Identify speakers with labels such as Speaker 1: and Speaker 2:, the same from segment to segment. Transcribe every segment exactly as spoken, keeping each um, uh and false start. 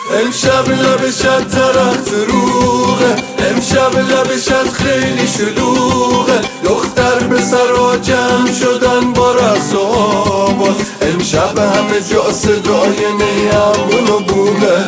Speaker 1: امشب لبشت ترخت روغه، امشب لبشت خیلی شلوغه. دختر به سرا جمع شدن با رقص و آواز، امشب همه جا صدای نیمون و بوغه.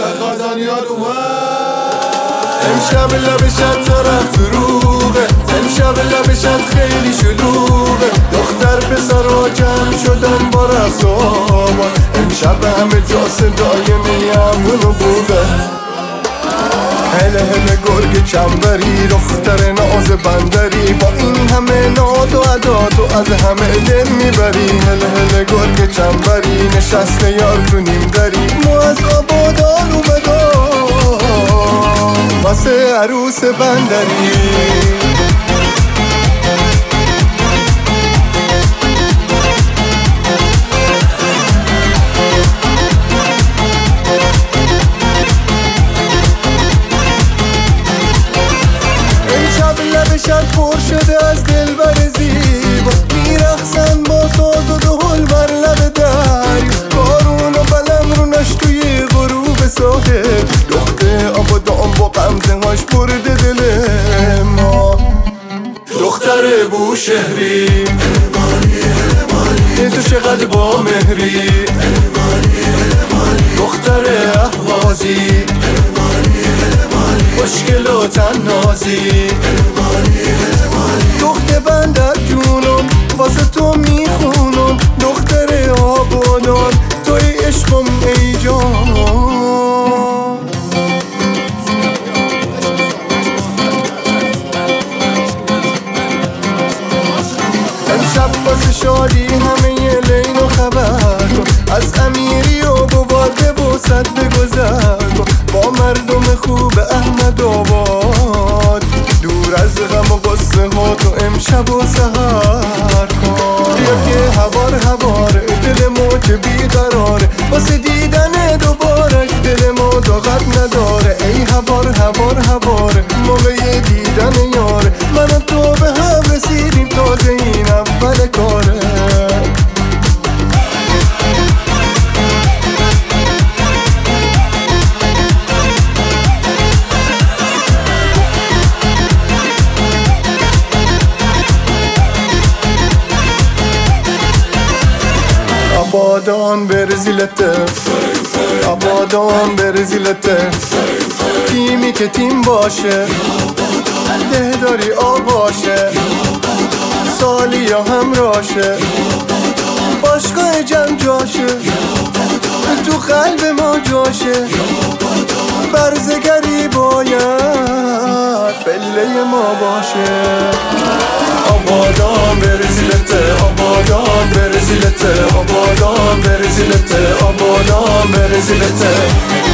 Speaker 1: امشب لبشت ترخت روغه، امشب لبشت خیلی شلوغه. دختر به سرا جمع شدن با رقص و آواز، امشب همه جا صدای نیمون و بوغه. هله هله گرگ چنبری، دختر ناز بندری، با این همه ناز و ادا تو از همه دل میبری. هله هله گرگ چنبری، نشسته یار تو نیم دری، ما از آبادان اومدم واسه عروس بندری. لبشت پر شده از دلبر زیبا، میرقصن با ساز و دهل بر لب دریا. بارون و بلم رو نش توی غروب ساحل، دختر آبادان با غمزه هاش برده دل ما. دختر بوشهری تو چقدر با مهری، دختر اهوازی خوشگل و تنازی. دختر بندر جونم واسه تو میخونم، دختر آبادان توی عشقم ای جان. امشب واسه شادی همه لیل و خبر کن، از امیری و بواده و صد بگذر کن. با مردم خوب احمد آباد، دور از غم و غصه ها تو امشب و سهر کن. بیا که هوار هوار دل ما که بیقراره، واسه دیدن دوباره دل ما طاقت نداره. ای هوار هوار هوار موقع دیدن یاره، من و تو به هم رسیدیم تازه این اول کاره. آبادان برزیلته، آبادان برزیلته، تیمی که تیم باشه دهداری آقاشه، سالی یا همراشه، باشگاه جمع جاشه، تو قلب ما جاشه. برزگری باید پله ما باشه. آبادان برزیلته، آبادان برزیلته، آبادان برزیلته، آبادان برزیلته.